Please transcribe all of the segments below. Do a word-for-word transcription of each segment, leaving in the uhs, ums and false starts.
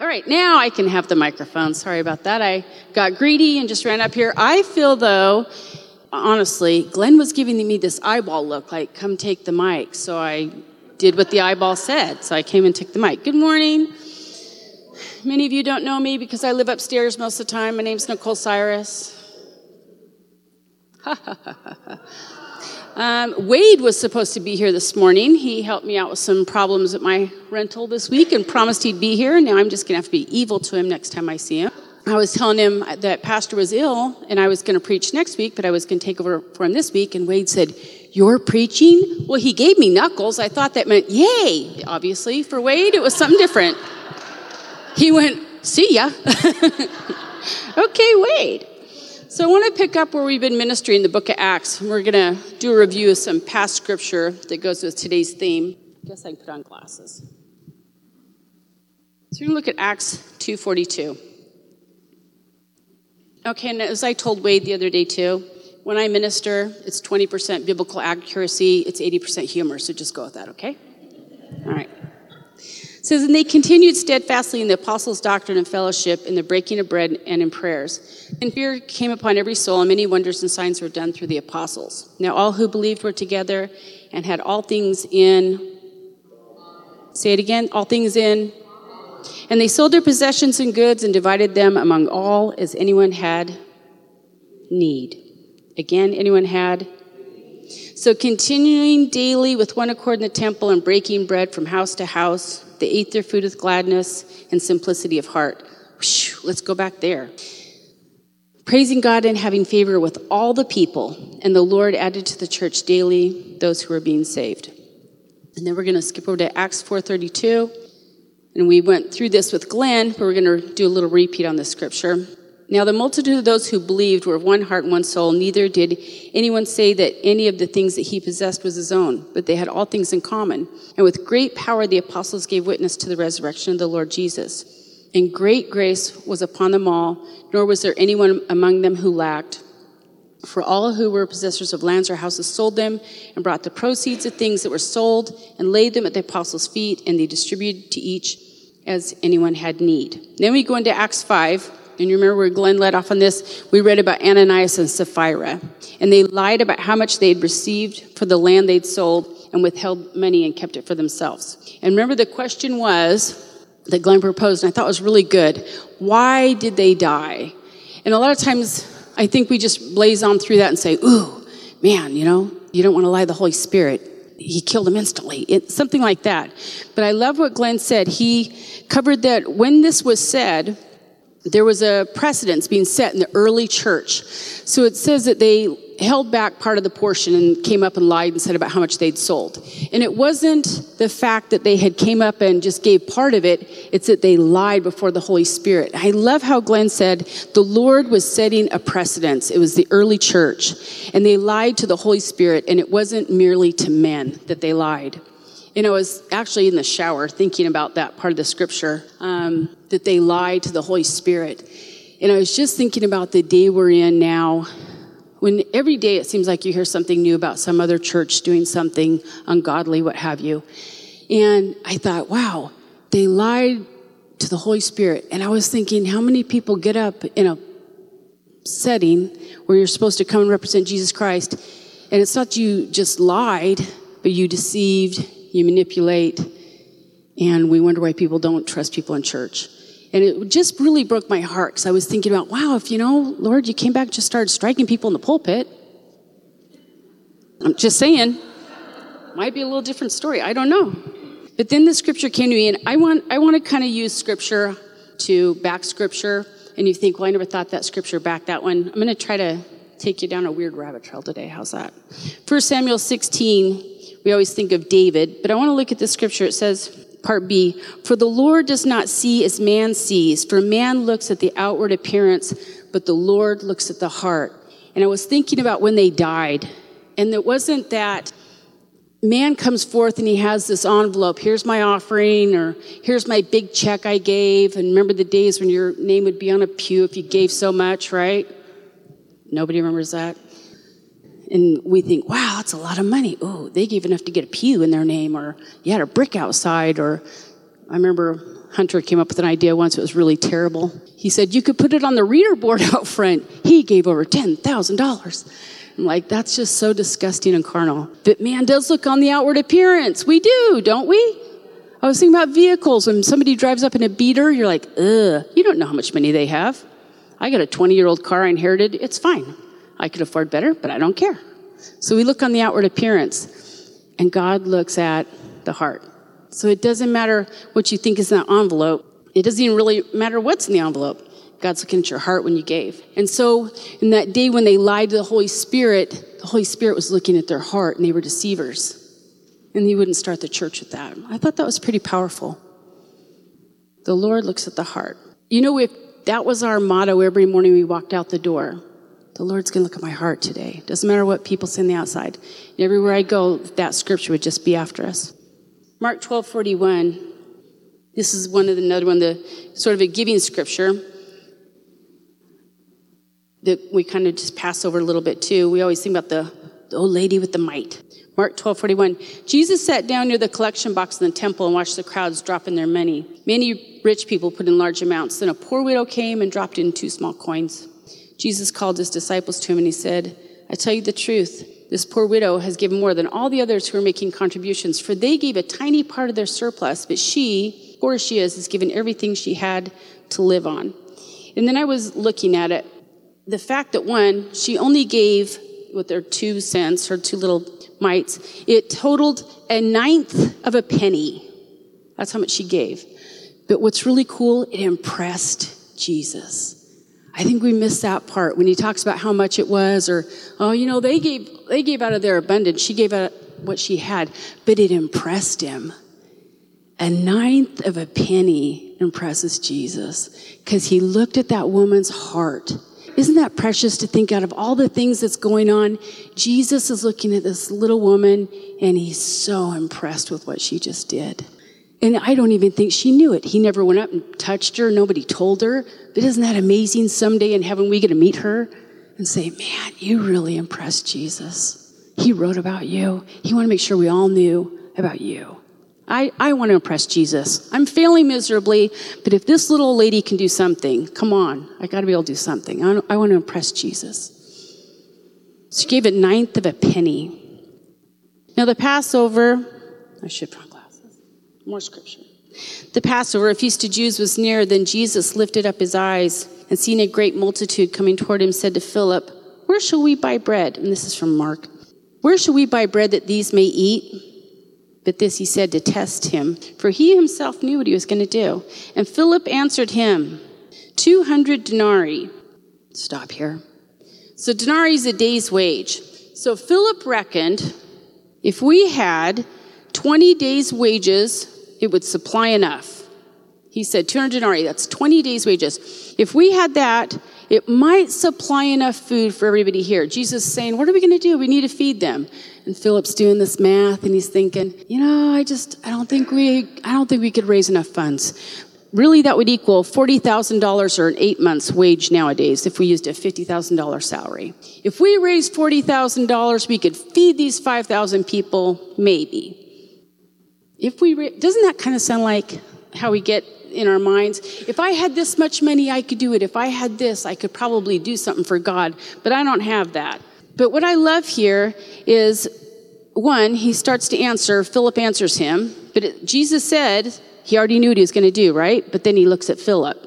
All right, now I can have the microphone. Sorry about that. I got greedy and just ran up here. I feel, though, honestly, Glenn was giving me this eyeball look, like, come take the mic. So I did what the eyeball said. So I came and took the mic. Good morning. Many of you don't know me because I live upstairs most of the time. My name's Nicole Cyrus. um, Wade was supposed to be here this morning. He helped me out with some problems at my rental this week and promised he'd be here. Now I'm just going to have to be evil to him next time I see him. I was telling him that Pastor was ill and I was going to preach next week, but I was going to take over for him this week. And Wade said, "You're preaching?" Well, he gave me knuckles. I thought that meant yay. Obviously, for Wade, it was something different. He went, "See ya." Okay, Wade. So I want to pick up where we've been ministering in the book of Acts. We're going to do a review of some past scripture that goes with today's theme. I guess I can put on glasses. So we're going to look at Acts two forty-two. Okay, and as I told Wade the other day too, when I minister, it's twenty percent biblical accuracy, it's eighty percent humor, so just go with that, okay? All right. It says, "And they continued steadfastly in the apostles' doctrine and fellowship, in the breaking of bread and in prayers. And fear came upon every soul, and many wonders and signs were done through the apostles. Now all who believed were together and had all things in," say it again, all things in, "and they sold their possessions and goods and divided them among all as anyone had need." Again, anyone had. "So continuing daily with one accord in the temple and breaking bread from house to house, they ate their food with gladness and simplicity of heart." Whew, let's go back there. "Praising God and having favor with all the people, and the Lord added to the church daily those who were being saved." And then we're going to skip over to Acts four thirty-two. And we went through this with Glenn, but we're going to do a little repeat on this scripture. "Now the multitude of those who believed were of one heart and one soul. Neither did anyone say that any of the things that he possessed was his own, but they had all things in common. And with great power the apostles gave witness to the resurrection of the Lord Jesus. And great grace was upon them all, nor was there anyone among them who lacked. For all who were possessors of lands or houses sold them and brought the proceeds of things that were sold and laid them at the apostles' feet, and they distributed to each as anyone had need." Then we go into Acts five. And you remember where Glenn led off on this? We read about Ananias and Sapphira. And they lied about how much they had received for the land they'd sold and withheld money and kept it for themselves. And remember the question was that Glenn proposed, and I thought was really good. Why did they die? And a lot of times I think we just blaze on through that and say, ooh, man, you know, you don't want to lie to the Holy Spirit. He killed them instantly. It, something like that. But I love what Glenn said. He covered that when this was said, there was a precedence being set in the early church. So it says that they held back part of the portion and came up and lied and said about how much they'd sold. And it wasn't the fact that they had came up and just gave part of it. It's that they lied before the Holy Spirit. I love how Glenn said the Lord was setting a precedence. It was the early church. And they lied to the Holy Spirit, and it wasn't merely to men that they lied. And I was actually in the shower thinking about that part of the scripture, um, that they lied to the Holy Spirit. And I was just thinking about the day we're in now, when every day it seems like you hear something new about some other church doing something ungodly, what have you. And I thought, wow, they lied to the Holy Spirit. And I was thinking, how many people get up in a setting where you're supposed to come and represent Jesus Christ, and it's not you just lied, but you deceived, you manipulate, and we wonder why people don't trust people in church. And it just really broke my heart, because I was thinking about, wow, if you know, Lord, you came back and just started striking people in the pulpit. I'm just saying, might be a little different story. I don't know. But then the scripture came to me, and I want I want to kind of use scripture to back scripture. And you think, well, I never thought that scripture backed that one. I'm going to try to take you down a weird rabbit trail today. How's that? First Samuel sixteen. We always think of David, but I want to look at the scripture. It says, part B, "For the Lord does not see as man sees, for man looks at the outward appearance, but the Lord looks at the heart." And I was thinking about when they died, and it wasn't that man comes forth and he has this envelope, here's my offering, or here's my big check I gave. And remember the days when your name would be on a pew if you gave so much, right? Nobody remembers that. And we think, wow, that's a lot of money. Oh, they gave enough to get a pew in their name, or you had a brick outside, or I remember Hunter came up with an idea once. It was really terrible. He said, you could put it on the reader board out front. He gave over ten thousand dollars. I'm like, that's just so disgusting and carnal. But man does look on the outward appearance. We do, don't we? I was thinking about vehicles. When somebody drives up in a beater, you're like, ugh, you don't know how much money they have. I got a twenty-year-old car I inherited. It's fine. I could afford better, but I don't care. So we look on the outward appearance, and God looks at the heart. So it doesn't matter what you think is in that envelope. It doesn't even really matter what's in the envelope. God's looking at your heart when you gave. And so in that day when they lied to the Holy Spirit, the Holy Spirit was looking at their heart, and they were deceivers. And he wouldn't start the church with that. I thought that was pretty powerful. The Lord looks at the heart. You know, if that was our motto every morning we walked out the door, the Lord's going to look at my heart today. Doesn't matter what people say on the outside. And everywhere I go, that scripture would just be after us. Mark twelve forty-one. This is one of the, another one, the sort of a giving scripture that we kind of just pass over a little bit too. We always think about the, the old lady with the mite. Mark twelve forty-one. Jesus sat down near the collection box in the temple and watched the crowds drop in their money. Many rich people put in large amounts. Then a poor widow came and dropped in two small coins. Jesus called his disciples to him and he said, I tell you the truth, this poor widow has given more than all the others who are making contributions, for they gave a tiny part of their surplus, but she, poor as she is, has given everything she had to live on. And then I was looking at it. The fact that, one, she only gave, with their two cents, her two little mites, it totaled a ninth of a penny. That's how much she gave. But what's really cool, it impressed Jesus. I think we miss that part when he talks about how much it was, or, oh, you know, they gave they gave out of their abundance. She gave out what she had, but it impressed him. A ninth of a penny impresses Jesus because he looked at that woman's heart. Isn't that precious to think out of all the things that's going on? Jesus is looking at this little woman, and he's so impressed with what she just did. And I don't even think she knew it. He never went up and touched her. Nobody told her. But isn't that amazing? Someday in heaven we get to meet her and say, man, you really impressed Jesus. He wrote about you. He wanted to make sure we all knew about you. I, I want to impress Jesus. I'm failing miserably, but if this little lady can do something, come on, I got to be able to do something. I, I want to impress Jesus. She gave a ninth of a penny. Now the Passover, I should put on glasses. More scripture. The Passover, a feast of Jews, was near. Then Jesus lifted up his eyes and seeing a great multitude coming toward him, said to Philip, where shall we buy bread? And this is from Mark. Where shall we buy bread that these may eat? But this he said to test him, for he himself knew what he was going to do. And Philip answered him, two hundred denarii. Stop here. So denarii is a day's wage. So Philip reckoned if we had twenty days' wages, it would supply enough. He said two hundred denarii, that's twenty days' wages. If we had that, it might supply enough food for everybody here. Jesus is saying, what are we going to do? We need to feed them. And Philip's doing this math, and he's thinking, you know, I just, I don't think we, I don't think we could raise enough funds. Really, that would equal forty thousand dollars or an eight months wage nowadays if we used a fifty thousand dollars salary. If we raised forty thousand dollars, we could feed these five thousand people, maybe. If we, ra- doesn't that kind of sound like how we get in our minds? If I had this much money, I could do it. If I had this, I could probably do something for God, but I don't have that. But what I love here is, one, he starts to answer, Philip answers him, but it, Jesus said he already knew what he was going to do, right? But then he looks at Philip.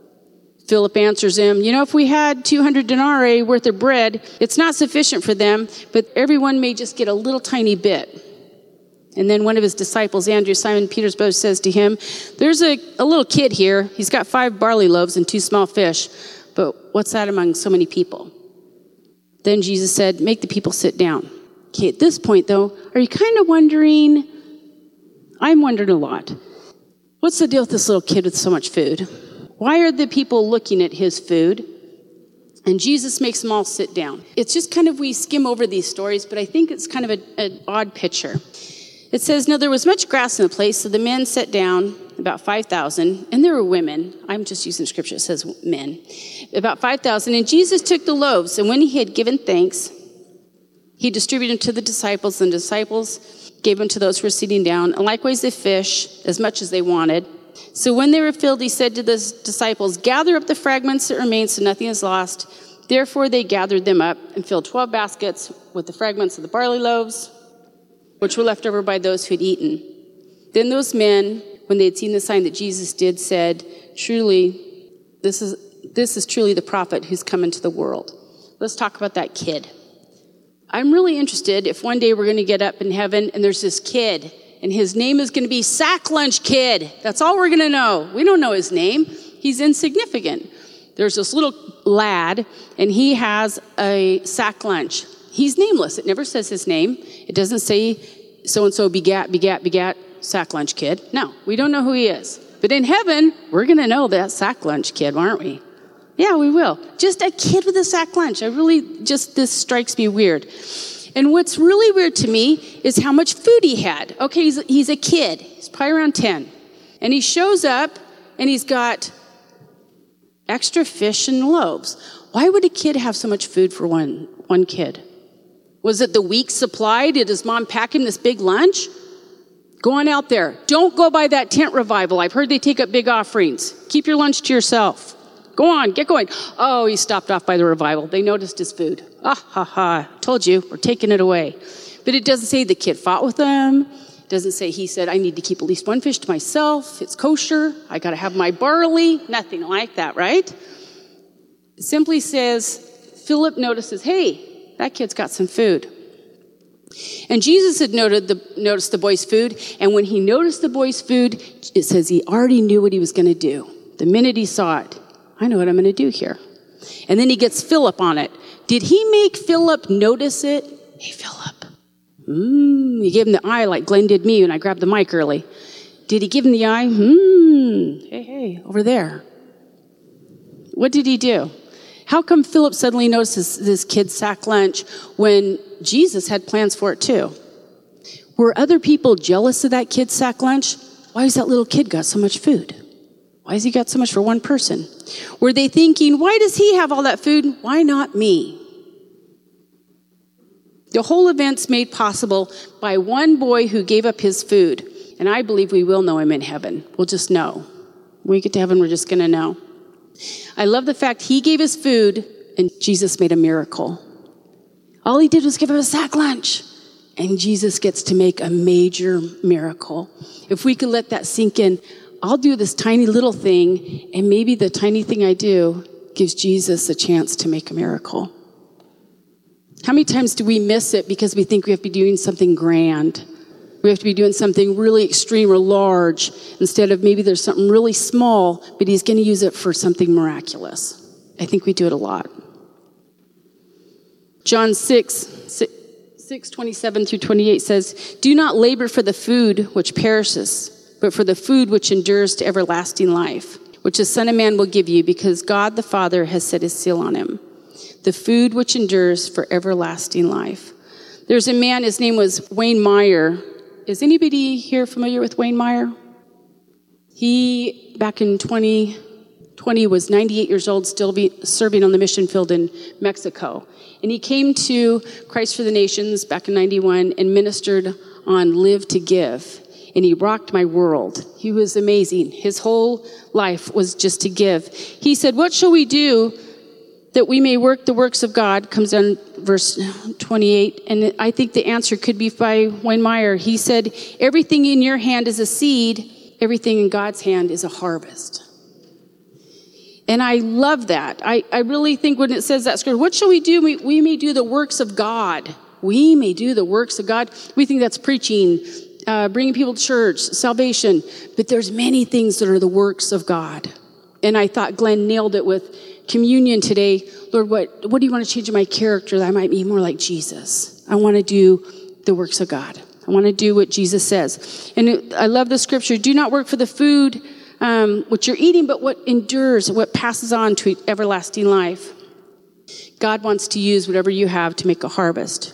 Philip answers him, you know, if we had two hundred denarii worth of bread, it's not sufficient for them, but everyone may just get a little tiny bit. And then one of his disciples, Andrew, Simon Peter's brother, says to him, there's a, a little kid here. He's got five barley loaves and two small fish, but what's that among so many people? Then Jesus said, make the people sit down. Okay, at this point, though, are you kind of wondering? I'm wondering a lot. What's the deal with this little kid with so much food? Why are the people looking at his food? And Jesus makes them all sit down. It's just kind of, we skim over these stories, but I think it's kind of an odd picture. It says, now there was much grass in the place, so the men sat down, about five thousand, and there were women. I'm just using scripture, it says men. About five thousand, and Jesus took the loaves, and when he had given thanks, he distributed them to the disciples, and the disciples gave them to those who were sitting down, and likewise the fish, as much as they wanted. So when they were filled, he said to the disciples, gather up the fragments that remain so nothing is lost. Therefore they gathered them up and filled twelve baskets with the fragments of the barley loaves, which were left over by those who had eaten. Then those men, when they had seen the sign that Jesus did, said, truly, this is, this is truly the prophet who's come into the world. Let's talk about that kid. I'm really interested if one day we're going to get up in heaven and there's this kid, and his name is going to be Sack Lunch Kid. That's all we're going to know. We don't know his name. He's insignificant. There's this little lad, and he has a sack lunch. He's nameless. It never says his name. It doesn't say so-and-so begat, begat, begat, Sack Lunch Kid. No, we don't know who he is. But in heaven, we're going to know that Sack Lunch Kid, aren't we? Yeah, we will. Just a kid with a sack lunch. I really, just, this strikes me weird. And what's really weird to me is how much food he had. Okay, he's, he's a kid. He's probably around ten. And he shows up, and he's got extra fish and loaves. Why would a kid have so much food for one, one kid? Was it the week's supply? Did his mom pack him this big lunch? Go on out there. Don't go by that tent revival. I've heard they take up big offerings. Keep your lunch to yourself. Go on, get going. Oh, he stopped off by the revival. They noticed his food. Ah, ha, ha. Told you, we're taking it away. But it doesn't say the kid fought with them. It doesn't say he said, I need to keep at least one fish to myself. It's kosher. I got to have my barley. Nothing like that, right? It simply says, Philip notices, hey, that kid's got some food. And Jesus had noted the, noticed the boy's food. And when he noticed the boy's food, it says he already knew what he was going to do. The minute he saw it, I know what I'm going to do here. And then he gets Philip on it. Did he make Philip notice it? Hey, Philip. Mm, he gave him the eye like Glenn did me when I grabbed the mic early. Did he give him the eye? Hmm. Hey, hey, over there. What did he do? How come Philip suddenly notices this kid's sack lunch when Jesus had plans for it too? Were other people jealous of that kid's sack lunch? Why has that little kid got so much food? Why has he got so much for one person? Were they thinking, why does he have all that food? Why not me? The whole event's made possible by one boy who gave up his food. And I believe we will know him in heaven. We'll just know. When we get to heaven, we're just going to know. I love the fact he gave his food and Jesus made a miracle. All he did was give him a sack lunch. And Jesus gets to make a major miracle. If we could let that sink in, I'll do this tiny little thing, and maybe the tiny thing I do gives Jesus a chance to make a miracle. How many times do we miss it because we think we have to be doing something grand? We have to be doing something really extreme or large instead of maybe there's something really small, but he's going to use it for something miraculous. I think we do it a lot. John six, six, twenty-seven through twenty-eight says, do not labor for the food which perishes, but for the food which endures to everlasting life, which the Son of Man will give you, because God the Father has set his seal on him. The food which endures for everlasting life. There's a man, his name was Wayne Meyer. Is anybody here familiar with Wayne Meyer? He, back in twenty twenty, was ninety-eight years old, still be serving on the mission field in Mexico. And he came to Christ for the Nations back in ninety-one and ministered on Live to Give. And he rocked my world. He was amazing. His whole life was just to give. He said, what shall we do that we may work the works of God? Comes down verse twenty-eight. And I think the answer could be by Wayne Meyer. He said, everything in your hand is a seed. Everything in God's hand is a harvest. And I love that. I, I really think when it says that scripture, what shall we do? We, we may do the works of God. We may do the works of God. We think that's preaching, Uh, bringing people to church, salvation. But there's many things that are the works of God. And I thought Glenn nailed it with communion today. Lord, what, what do you want to change in my character that I might be more like Jesus? I want to do the works of God. I want to do what Jesus says. And it, I love the scripture. Do not work for the food um, which you're eating, but what endures, what passes on to everlasting life. God wants to use whatever you have to make a harvest.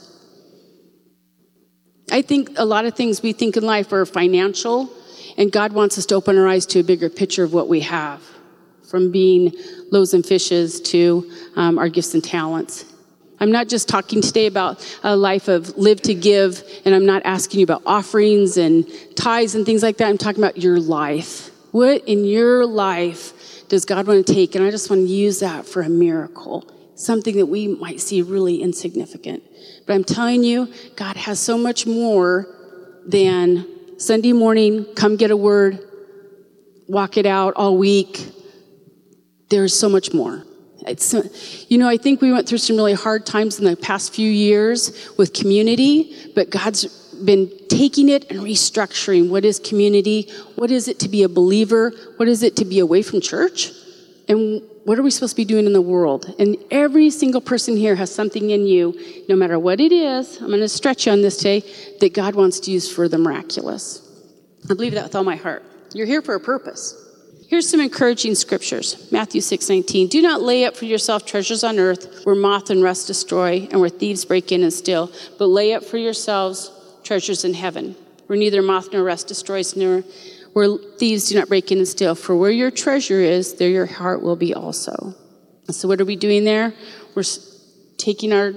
I think a lot of things we think in life are financial, and God wants us to open our eyes to a bigger picture of what we have, from being loaves and fishes to um, our gifts and talents. I'm not just talking today about a life of live to give, and I'm not asking you about offerings and tithes and things like that. I'm talking about your life. What in your life does God want to take? And I just want to use that for a miracle, something that we might see really insignificant. But I'm telling you, God has so much more than Sunday morning, come get a word, walk it out all week. There's so much more. It's, you know, I think we went through some really hard times in the past few years with community, but God's been taking it and restructuring. What is community? What is it to be a believer? What is it to be away from church? And what are we supposed to be doing in the world? And every single person here has something in you, no matter what it is, I'm going to stretch you on this today, that God wants to use for the miraculous. I believe that with all my heart. You're here for a purpose. Here's some encouraging scriptures. Matthew six nineteen. Do not lay up for yourself treasures on earth where moth and rust destroy and where thieves break in and steal, but lay up for yourselves treasures in heaven where neither moth nor rust destroys, nor where thieves do not break in and steal. For where your treasure is, there your heart will be also. So what are we doing there? We're taking our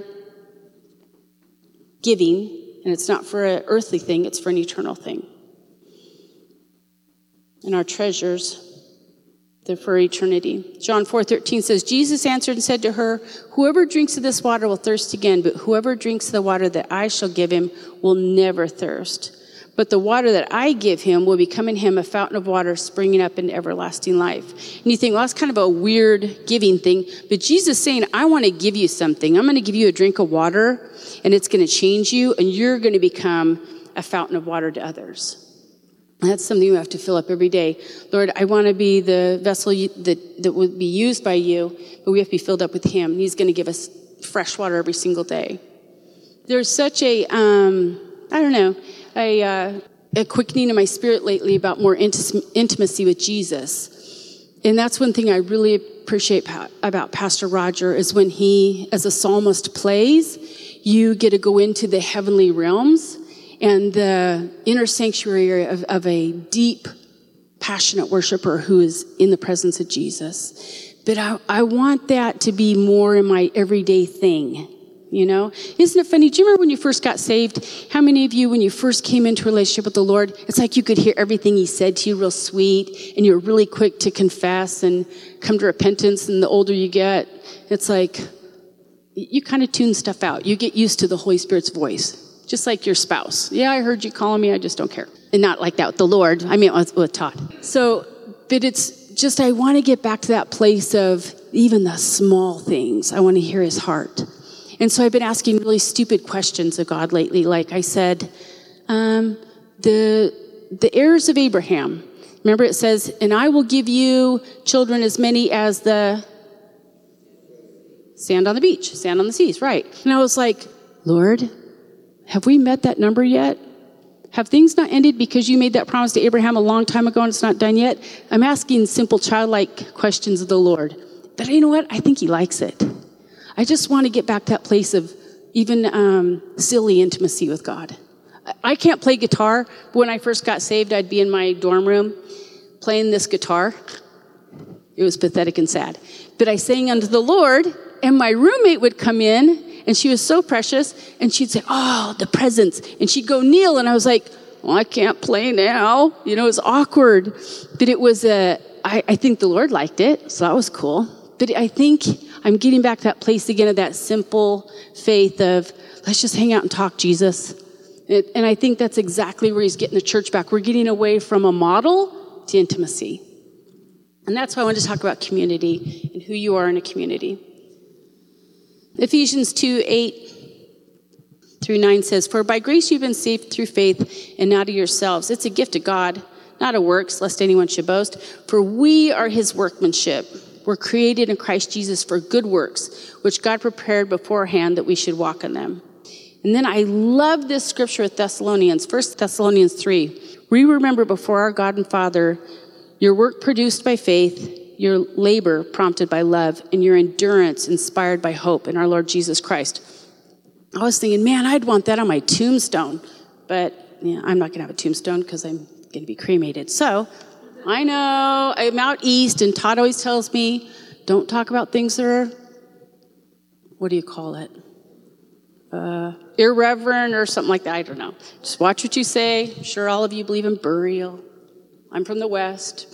giving, and it's not for an earthly thing, it's for an eternal thing. And our treasures, they're for eternity. John four thirteen says, Jesus answered and said to her, whoever drinks of this water will thirst again, but whoever drinks of the water that I shall give him will never thirst. But the water that I give him will become in him a fountain of water springing up into everlasting life. And you think, well, that's kind of a weird giving thing. But Jesus is saying, I want to give you something. I'm going to give you a drink of water, and it's going to change you, and you're going to become a fountain of water to others. That's something we have to fill up every day. Lord, I want to be the vessel you, that, that would be used by you, but we have to be filled up with him. He's going to give us fresh water every single day. There's such a, um, I don't know, a, uh, a quickening in my spirit lately about more inti- intimacy with Jesus. And that's one thing I really appreciate pa- about Pastor Roger is when he, as a psalmist, plays, you get to go into the heavenly realms and the inner sanctuary of, of a deep, passionate worshiper who is in the presence of Jesus. But I, I want that to be more in my everyday thing, you know? Isn't it funny? Do you remember when you first got saved? How many of you, when you first came into a relationship with the Lord, it's like you could hear everything he said to you real sweet, and you were really quick to confess and come to repentance, and the older you get, it's like you kind of tune stuff out. You get used to the Holy Spirit's voice. Just like your spouse. Yeah, I heard you calling me. I just don't care. And not like that with the Lord. I mean, with, with Todd. So, but it's just, I want to get back to that place of even the small things. I want to hear his heart. And so I've been asking really stupid questions of God lately. Like I said, um, the, the heirs of Abraham. Remember it says, and I will give you children as many as the sand on the beach, sand on the seas, right? And I was like, Lord, have we met that number yet? Have things not ended because you made that promise to Abraham a long time ago and it's not done yet? I'm asking simple childlike questions of the Lord. But you know what? I think he likes it. I just want to get back to that place of even um, silly intimacy with God. I can't play guitar. But when I first got saved, I'd be in my dorm room playing this guitar. It was pathetic and sad. But I sang unto the Lord, and my roommate would come in, and she was so precious, and she'd say, oh, the presence. And she'd go kneel, and I was like, well, I can't play now. You know, it was awkward. But it was, a, I, I think the Lord liked it, so that was cool. But I think I'm getting back to that place again of that simple faith of, let's just hang out and talk, Jesus. It, and I think that's exactly where he's getting the church back. We're getting away from a model to intimacy. And that's why I want to talk about community and who you are in a community. Ephesians two, eight through nine says, for by grace you've been saved through faith and not of yourselves. It's a gift of God, not of works, lest anyone should boast. For we are his workmanship. We're created in Christ Jesus for good works, which God prepared beforehand that we should walk in them. And then I love this scripture with Thessalonians, First Thessalonians three. We remember before our God and Father your work produced by faith, your labor prompted by love, and your endurance inspired by hope in our Lord Jesus Christ. I was thinking, man, I'd want that on my tombstone. But yeah, I'm not going to have a tombstone because I'm going to be cremated. So I know I'm out east, and Todd always tells me, don't talk about things that are, what do you call it? Uh, irreverent or something like that. I don't know. Just watch what you say. I'm sure all of you believe in burial. I'm from the West.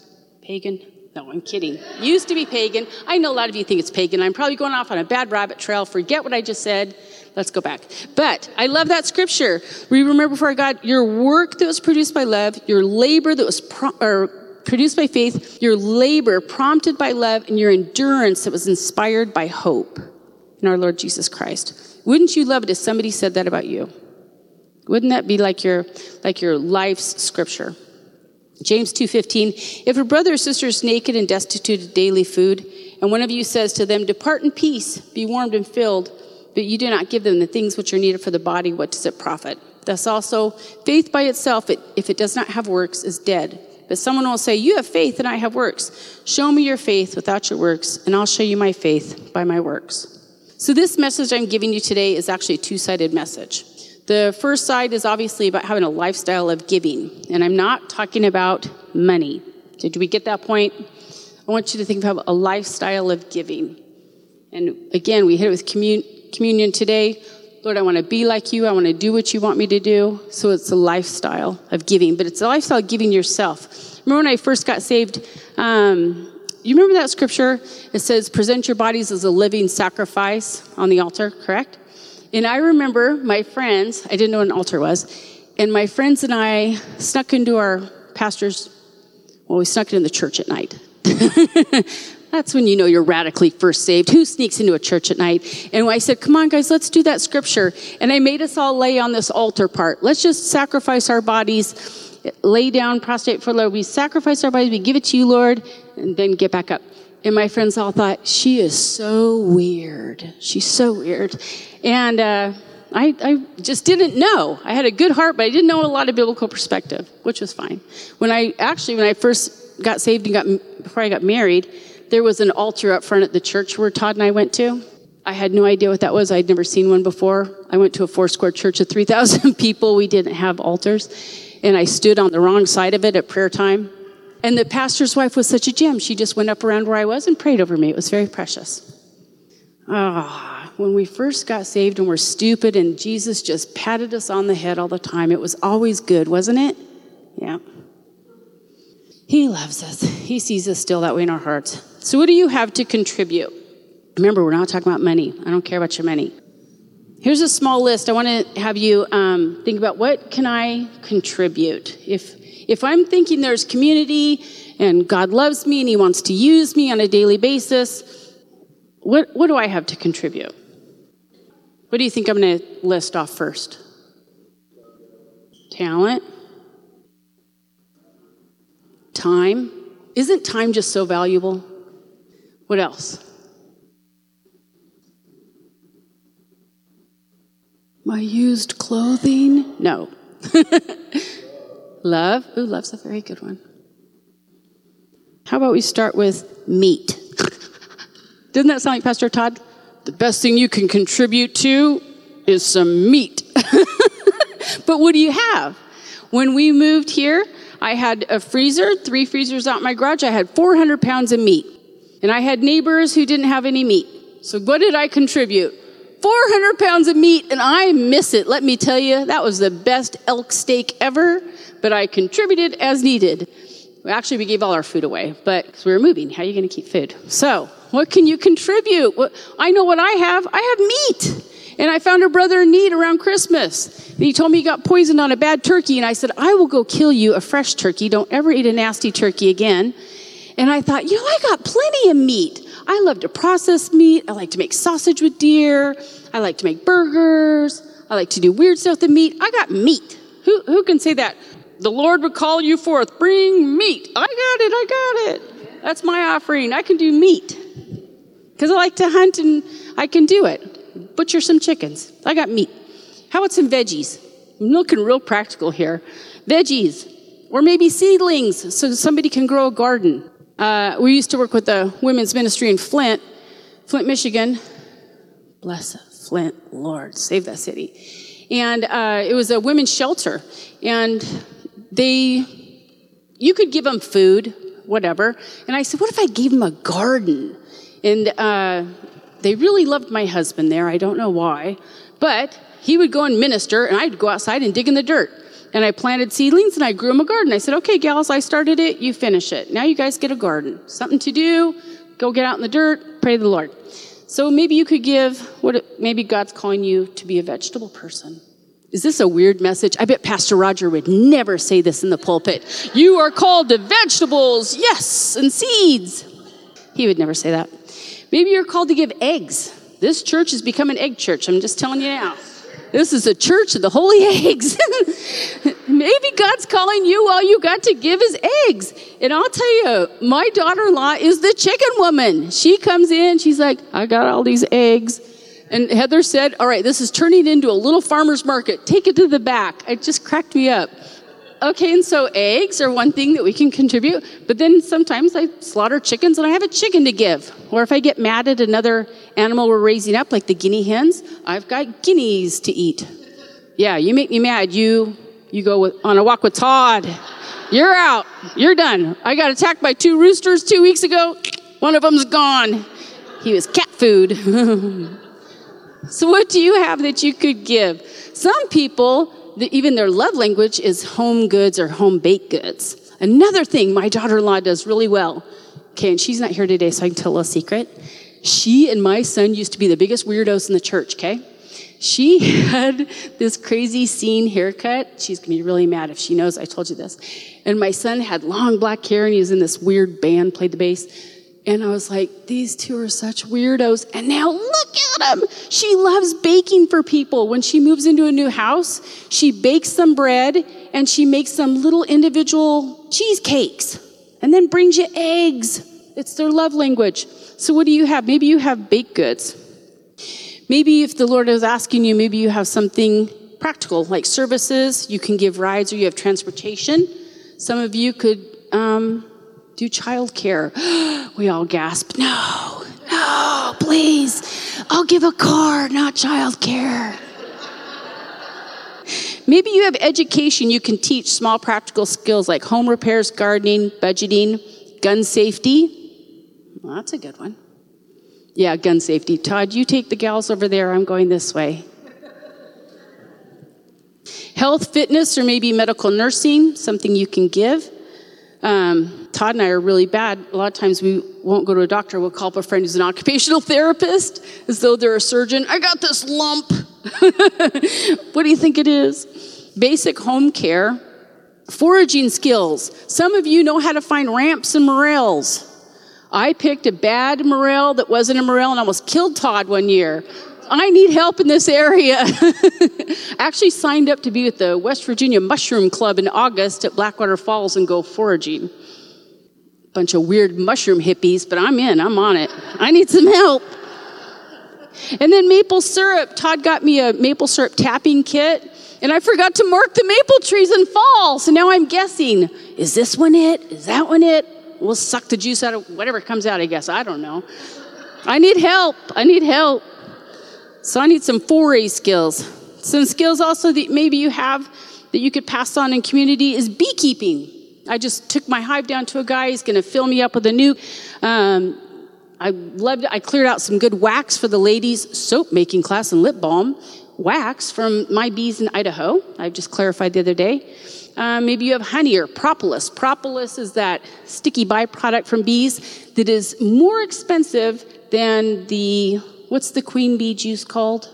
Pagan? No, I'm kidding. Used to be pagan. I know a lot of you think it's pagan. I'm probably going off on a bad rabbit trail. Forget what I just said. Let's go back. But I love that scripture. We remember before God, your work that was produced by love, your labor that was pro- or produced by faith, your labor prompted by love, and your endurance that was inspired by hope in our Lord Jesus Christ. Wouldn't you love it if somebody said that about you? Wouldn't that be like your like your life's scripture? James two fifteen, if a brother or sister is naked and destitute of daily food, and one of you says to them, depart in peace, be warmed and filled, but you do not give them the things which are needed for the body, what does it profit? Thus also, faith by itself, it, if it does not have works, is dead. But someone will say, you have faith and I have works. Show me your faith without your works, and I'll show you my faith by my works. So this message I'm giving you today is actually a two-sided message. The first side is obviously about having a lifestyle of giving. And I'm not talking about money. Did we get that point? I want you to think of a lifestyle of giving. And again, we hit it with commun- communion today. Lord, I want to be like you. I want to do what you want me to do. So it's a lifestyle of giving. But it's a lifestyle of giving yourself. Remember when I first got saved, um, you remember that scripture? It says, present your bodies as a living sacrifice on the altar, correct? And I remember my friends, I didn't know what an altar was, and my friends and I snuck into our pastor's, well, we snuck in the church at night. That's when you know you're radically first saved. Who sneaks into a church at night? And I said, come on, guys, let's do that scripture. And I made us all lay on this altar part. Let's just sacrifice our bodies, lay down, prostrate for the Lord. We sacrifice our bodies, we give it to you, Lord, and then get back up. And my friends all thought, she is so weird. She's so weird. And uh, I, I just didn't know. I had a good heart, but I didn't know a lot of biblical perspective, which was fine. When I actually, when I first got saved and got before I got married, there was an altar up front at the church where Todd and I went to. I had no idea what that was. I'd never seen one before. I went to a four-square church of three thousand people. We didn't have altars. And I stood on the wrong side of it at prayer time. And the pastor's wife was such a gem. She just went up around where I was and prayed over me. It was very precious. Ah, when we first got saved and were stupid and Jesus just patted us on the head all the time, it was always good, wasn't it? Yeah. He loves us. He sees us still that way in our hearts. So what do you have to contribute? Remember, we're not talking about money. I don't care about your money. Here's a small list. I want to have you um, think about what can I contribute? If if I'm thinking there's community and God loves me and he wants to use me on a daily basis, what what do I have to contribute? What do you think I'm going to list off first? Talent. Time. Isn't time just so valuable? What else? My used clothing? No. Love? Ooh, love's a very good one. How about we start with meat? Doesn't that sound like Pastor Todd? The best thing you can contribute to is some meat. But what do you have? When we moved here, I had a freezer, three freezers out in my garage. I had four hundred pounds of meat. And I had neighbors who didn't have any meat. So what did I contribute? four hundred pounds of meat, and I miss it. Let me tell you, that was the best elk steak ever, but I contributed as needed. Well, actually, we gave all our food away, but because we were moving, how are you going to keep food? So what can you contribute? What, I know what I have. I have meat. And I found a brother in need around Christmas. And he told me he got poisoned on a bad turkey, and I said, I will go kill you a fresh turkey. Don't ever eat a nasty turkey again. And I thought, you know, I got plenty of meat. I love to process meat. I like to make sausage with deer. I like to make burgers. I like to do weird stuff with meat. I got meat. Who who can say that? The Lord would call you forth. Bring meat. I got it. I got it. That's my offering. I can do meat. Because I like to hunt and I can do it. Butcher some chickens. I got meat. How about some veggies? I'm looking real practical here. Veggies. Or maybe seedlings so somebody can grow a garden. Uh, we used to work with the women's ministry in Flint, Flint, Michigan. Bless it, Flint, Lord, save that city. And uh, it was a women's shelter. And they, you could give them food, whatever. And I said, what if I gave them a garden? And uh, they really loved my husband there. I don't know why. But he would go and minister, and I'd go outside and dig in the dirt. And I planted seedlings and I grew them a garden. I said, okay, gals, I started it, you finish it. Now you guys get a garden. Something to do, go get out in the dirt, pray to the Lord. So maybe you could give, what? maybe God's calling you to be a vegetable person. Is this a weird message? I bet Pastor Roger would never say this in the pulpit. You are called to vegetables, yes, and seeds. He would never say that. Maybe you're called to give eggs. This church has become an egg church. I'm just telling you now. This is a church of the holy eggs. Maybe God's calling you, all you got to give is eggs. And I'll tell you, my daughter-in-law is the chicken woman. She comes in, she's like, I got all these eggs. And Heather said, all right, this is turning into a little farmer's market. Take it to the back. It just cracked me up. Okay, and so eggs are one thing that we can contribute. But then sometimes I slaughter chickens and I have a chicken to give. Or if I get mad at another animal we're raising up, like the guinea hens, I've got guineas to eat. Yeah, you make me mad. You you go with, on a walk with Todd. You're out. You're done. I got attacked by two roosters two weeks ago. One of them's gone. He was cat food. So what do you have that you could give? Some people, even their love language is home goods or home baked goods. Another thing my daughter-in-law does really well. Okay, and she's not here today, so I can tell a secret. She and my son used to be the biggest weirdos in the church, okay? She had this crazy scene haircut. She's going to be really mad if she knows I told you this. And my son had long black hair, and he was in this weird band, played the bass. And I was like, these two are such weirdos. And now look at them. She loves baking for people. When she moves into a new house, she bakes some bread and she makes some little individual cheesecakes and then brings you eggs. It's their love language. So what do you have? Maybe you have baked goods. Maybe if the Lord is asking you, maybe you have something practical like services. You can give rides or you have transportation. Some of you could... Um, Do childcare. We all gasp, no, no, please. I'll give a car, not childcare. Maybe you have education. You can teach small practical skills like home repairs, gardening, budgeting, gun safety. Well, that's a good one. Yeah, gun safety. Todd, you take the gals over there. I'm going this way. Health, fitness, or maybe medical nursing, something you can give. Um, Todd and I are really bad. A lot of times we won't go to a doctor. We'll call up a friend who's an occupational therapist as though they're a surgeon. I got this lump. What do you think it is? Basic home care. Foraging skills. Some of you know how to find ramps and morels. I picked a bad morel that wasn't a morel and almost killed Todd one year. I need help in this area. I actually signed up to be with the West Virginia Mushroom Club in August at Blackwater Falls and go foraging. Bunch of weird mushroom hippies, but I'm in, I'm on it. I need some help. And then maple syrup. Todd got me a maple syrup tapping kit, and I forgot to mark the maple trees in fall. So now I'm guessing, is this one it? Is that one it? We'll suck the juice out of whatever comes out, I guess. I don't know. I need help. I need help. So I need some foray skills. Some skills also that maybe you have that you could pass on in community is beekeeping. I just took my hive down to a guy. He's going to fill me up with a new. Um, I loved it. I cleared out some good wax for the ladies' soap making class and lip balm. Wax from my bees in Idaho. I just clarified the other day. Uh, maybe you have honey or propolis. Propolis is that sticky byproduct from bees that is more expensive than the... What's the queen bee juice called?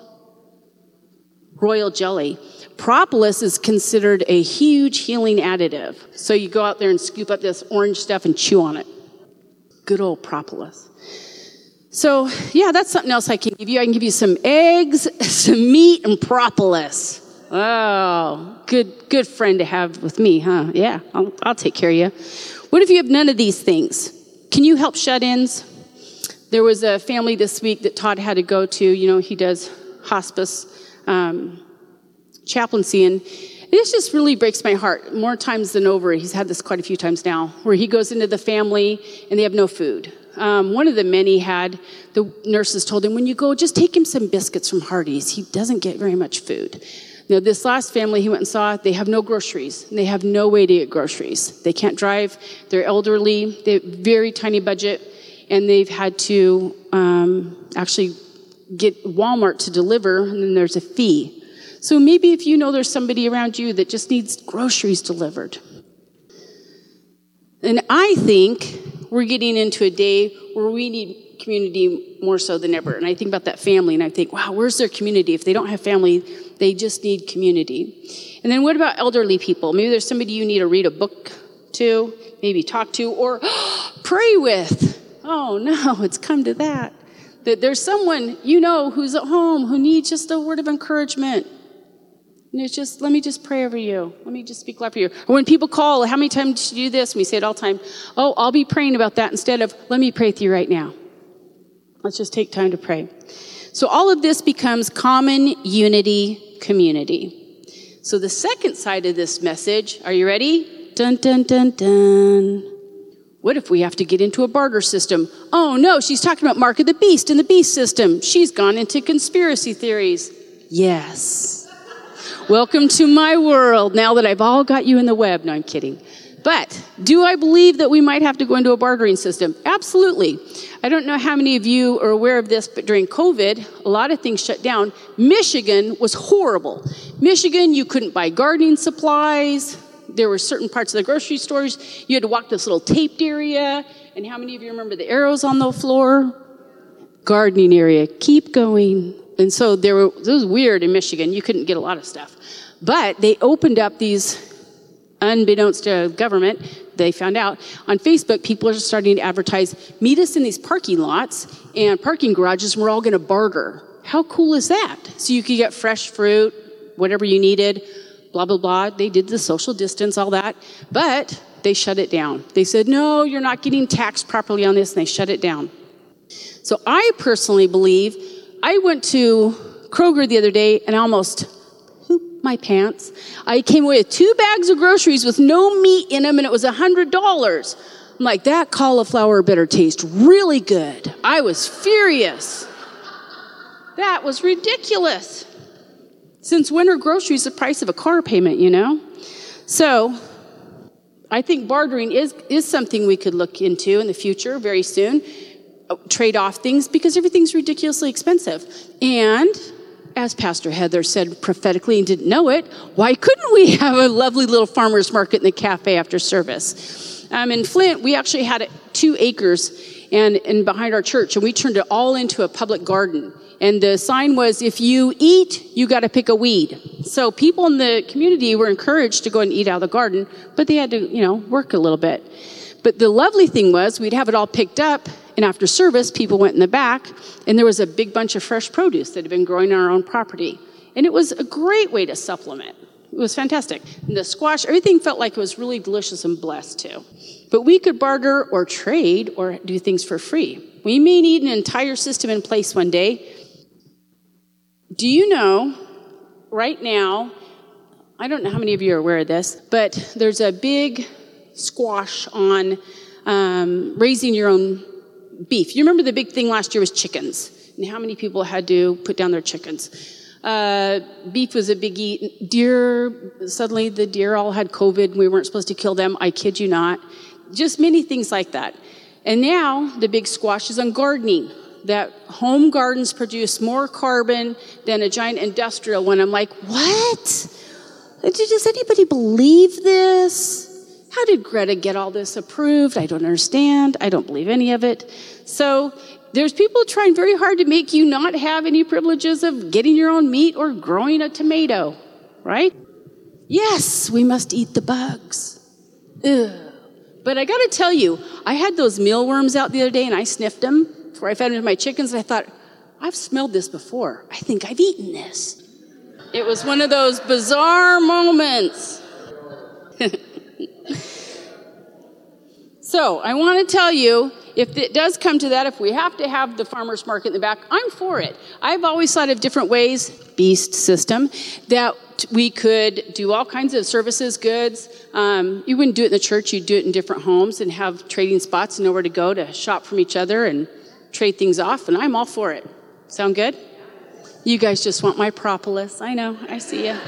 Royal jelly. Propolis is considered a huge healing additive. So you go out there and scoop up this orange stuff and chew on it. Good old propolis. So, yeah, that's something else I can give you. I can give you some eggs, some meat, and propolis. Oh, good good friend to have with me, huh? Yeah, I'll, I'll take care of you. What if you have none of these things? Can you help shut-ins? There was a family this week that Todd had to go to. You know, he does hospice um, chaplaincy, and this just really breaks my heart. More times than over, he's had this quite a few times now, where he goes into the family and they have no food. Um, one of the men he had, the nurses told him, when you go, just take him some biscuits from Hardee's. He doesn't get very much food. Now, this last family he went and saw, they have no groceries. And they have no way to get groceries. They can't drive. They're elderly. They have very tiny budget. And they've had to um, actually get Walmart to deliver, and then there's a fee. So maybe if you know there's somebody around you that just needs groceries delivered. And I think we're getting into a day where we need community more so than ever. And I think about that family, and I think, wow, where's their community? If they don't have family, they just need community. And then what about elderly people? Maybe there's somebody you need to read a book to, maybe talk to, or pray with. Oh, no, it's come to that. That there's someone you know who's at home who needs just a word of encouragement. And it's just, let me just pray over you. Let me just speak life for you. Or when people call, how many times do you do this? And we say it all the time. Oh, I'll be praying about that instead of, let me pray with you right now. Let's just take time to pray. So all of this becomes common unity community. So the second side of this message, are you ready? Dun, dun, dun, dun. What if we have to get into a barter system? Oh no, she's talking about Mark of the Beast and the beast system. She's gone into conspiracy theories. Yes. Welcome to my world now that I've all got you in the web. No, I'm kidding. But do I believe that we might have to go into a bartering system? Absolutely. I don't know how many of you are aware of this, but during COVID, a lot of things shut down. Michigan was horrible. Michigan, you couldn't buy gardening supplies. There were certain parts of the grocery stores. You had to walk this little taped area. And how many of you remember the arrows on the floor? Gardening area. Keep going. And so there were, it was weird in Michigan. You couldn't get a lot of stuff. But they opened up these, unbeknownst to government, they found out, on Facebook, people are starting to advertise, meet us in these parking lots and parking garages, and we're all going to barter. How cool is that? So you could get fresh fruit, whatever you needed, blah, blah, blah. They did the social distance, all that. But they shut it down. They said, no, you're not getting taxed properly on this, and they shut it down. So I personally believe, I went to Kroger the other day and I almost pooped my pants. I came away with two bags of groceries with no meat in them, and it was one hundred dollars. I'm like, that cauliflower better taste really good. I was furious. That was ridiculous. Since when are groceries the price of a car payment, you know? So I think bartering is, is something we could look into in the future very soon. Trade off things, because everything's ridiculously expensive. And as Pastor Heather said prophetically and didn't know it, why couldn't we have a lovely little farmer's market in the cafe after service? Um, in Flint, we actually had two acres and, and behind our church, and we turned it all into a public garden. And the sign was, if you eat, you got to pick a weed. So people in the community were encouraged to go and eat out of the garden, but they had to, you know, work a little bit. But the lovely thing was, we'd have it all picked up, and after service, people went in the back, and there was a big bunch of fresh produce that had been growing on our own property. And it was a great way to supplement. It was fantastic. And the squash, everything felt like it was really delicious and blessed too. But we could barter or trade or do things for free. We may need an entire system in place one day. Do you know, right now, I don't know how many of you are aware of this, but there's a big squash on um, raising your own beef. You remember the big thing last year was chickens, and how many people had to put down their chickens. Uh, beef was a biggie. Deer, suddenly the deer all had COVID, and we weren't supposed to kill them. I kid you not. Just many things like that. And now the big squash is on gardening, that home gardens produce more carbon than a giant industrial one. I'm like, what? Does anybody believe this? How did Greta get all this approved? I don't understand. I don't believe any of it. So there's people trying very hard to make you not have any privileges of getting your own meat or growing a tomato, right? Yes, we must eat the bugs. Ugh. But I got to tell you, I had those mealworms out the other day, and I sniffed them before I fed them to my chickens, and I thought, I've smelled this before. I think I've eaten this. It was one of those bizarre moments. So I want to tell you, if it does come to that, if we have to have the farmer's market in the back, I'm for it. I've always thought of different ways, beast system, that we could do all kinds of services, goods. Um, you wouldn't do it in the church, you'd do it in different homes and have trading spots and know where to go to shop from each other and trade things off, and I'm all for it. Sound good? You guys just want my propolis. I know, I see you.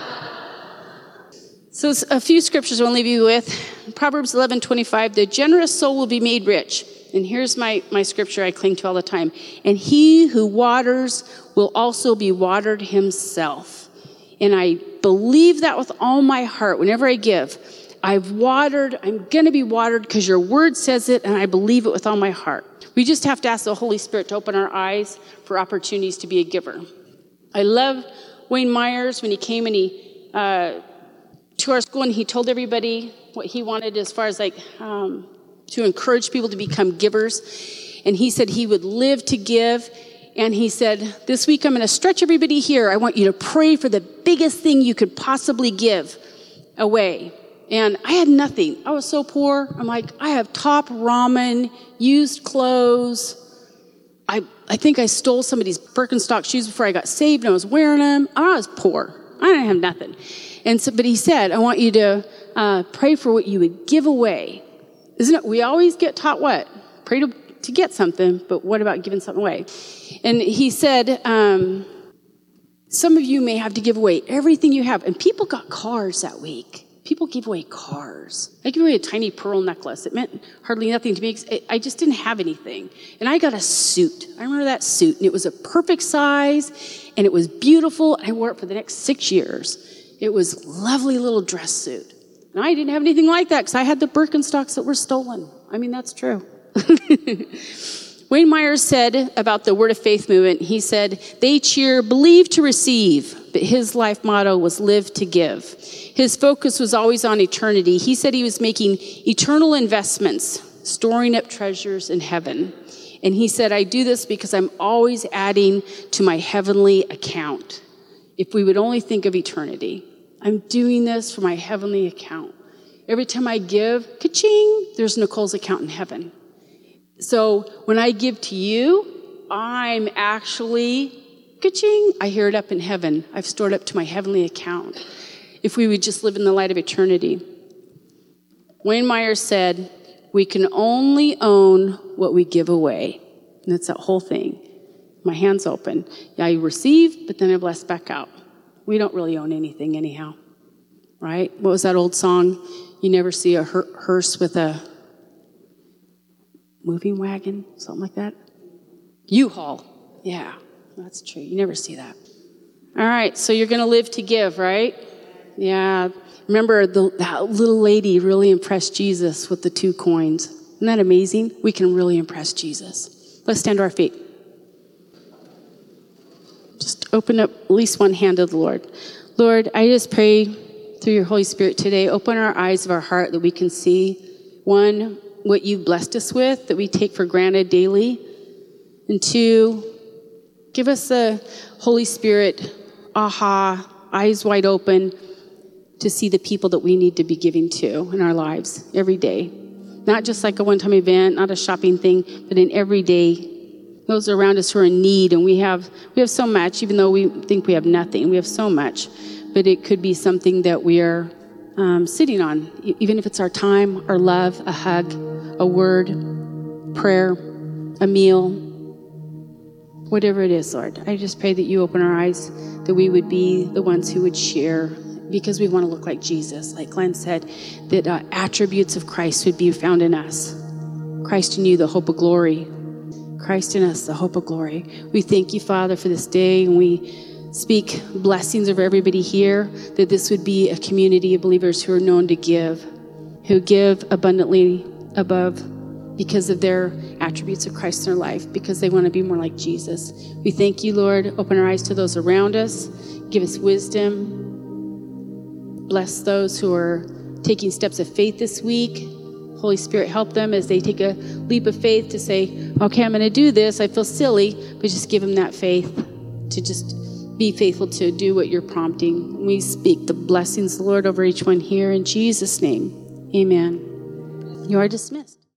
So a few scriptures I want to leave you with. Proverbs eleven twenty-five, the generous soul will be made rich. And here's my, my scripture I cling to all the time. And he who waters will also be watered himself. And I believe that with all my heart. Whenever I give, I've watered, I'm going to be watered because your word says it, and I believe it with all my heart. We just have to ask the Holy Spirit to open our eyes for opportunities to be a giver. I love Wayne Myers when he came and he uh, to our school and he told everybody what he wanted as far as like um, to encourage people to become givers. And he said he would live to give. And he said, this week I'm going to stretch everybody here. I want you to pray for the biggest thing you could possibly give away. And I had nothing. I was so poor. I'm like, I have top ramen, used clothes. I I think I stole somebody's Birkenstock shoes before I got saved, and I was wearing them. I was poor. I didn't have nothing. And so, but he said, I want you to uh, pray for what you would give away. Isn't it? We always get taught what? Pray to, to get something, but what about giving something away? And he said, um, some of you may have to give away everything you have. And people got cars that week. People gave away cars. I gave away a tiny pearl necklace. It meant hardly nothing to me. I just didn't have anything. And I got a suit. I remember that suit. And it was a perfect size. And it was beautiful. And I wore it for the next six years. It was a lovely little dress suit. And I didn't have anything like that because I had the Birkenstocks that were stolen. I mean, that's true. Wayne Myers said about the Word of Faith movement, he said, they cheer, believe to receive, but his life motto was live to give. His focus was always on eternity. He said he was making eternal investments, storing up treasures in heaven. And he said, I do this because I'm always adding to my heavenly account. If we would only think of eternity, I'm doing this for my heavenly account. Every time I give, ka-ching, there's Nicole's account in heaven. So when I give to you, I'm actually, ka-ching, I hear it up in heaven. I've stored up to my heavenly account. If we would just live in the light of eternity. Wayne Myers said, we can only own what we give away. And that's that whole thing. My hand's open. Yeah, I receive, but then I bless back out. We don't really own anything anyhow. Right? What was that old song? You never see a hearse with a moving wagon, something like that. U-Haul. Yeah, that's true. You never see that. All right, so you're going to live to give, right? Yeah. Remember, the, that little lady really impressed Jesus with the two coins. Isn't that amazing? We can really impress Jesus. Let's stand to our feet. Just open up at least one hand to the Lord. Lord, I just pray through your Holy Spirit today, open our eyes of our heart that we can see, one, what you've blessed us with that we take for granted daily, and two, give us the Holy Spirit, aha, eyes wide open to see the people that we need to be giving to in our lives every day. Not just like a one-time event, not a shopping thing, but in every day. Those around us who are in need, and we have we have so much, even though we think we have nothing. We have so much, but it could be something that we are um, sitting on, even if it's our time, our love, a hug, a word, prayer, a meal, whatever it is, Lord. I just pray that you open our eyes, that we would be the ones who would share, because we want to look like Jesus. Like Glenn said, that uh, attributes of Christ would be found in us. Christ in you, the hope of glory. Christ in us, the hope of glory. We thank you, Father, for this day, and we speak blessings over everybody here, that this would be a community of believers who are known to give, who give abundantly above because of their attributes of Christ in their life, because they want to be more like Jesus. We thank you, Lord. Open our eyes to those around us. Give us wisdom. Bless those who are taking steps of faith this week. Holy Spirit, help them as they take a leap of faith to say, okay, I'm going to do this. I feel silly, but just give them that faith to just be faithful to do what you're prompting. We speak the blessings of the Lord over each one here in Jesus' name. Amen. You are dismissed.